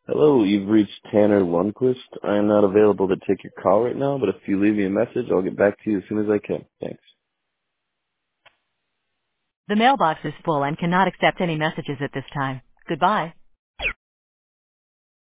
Hello, you've reached Tanner Lundquist. I am not available to take your call right now, but if you leave me a message, I'll get back to you as soon as I can. Thanks. The mailbox is full and cannot accept any messages at this time. Goodbye.